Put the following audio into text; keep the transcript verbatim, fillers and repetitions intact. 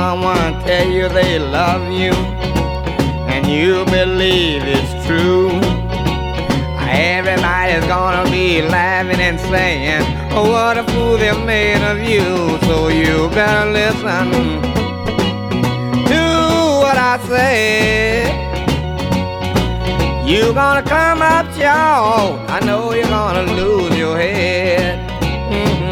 someone tell you they love you and you believe it's true, everybody's gonna be laughing and saying, oh, what a fool they made of you. So you better listen to what I say. You're gonna come up short, I know you're gonna lose your head. Mm-hmm.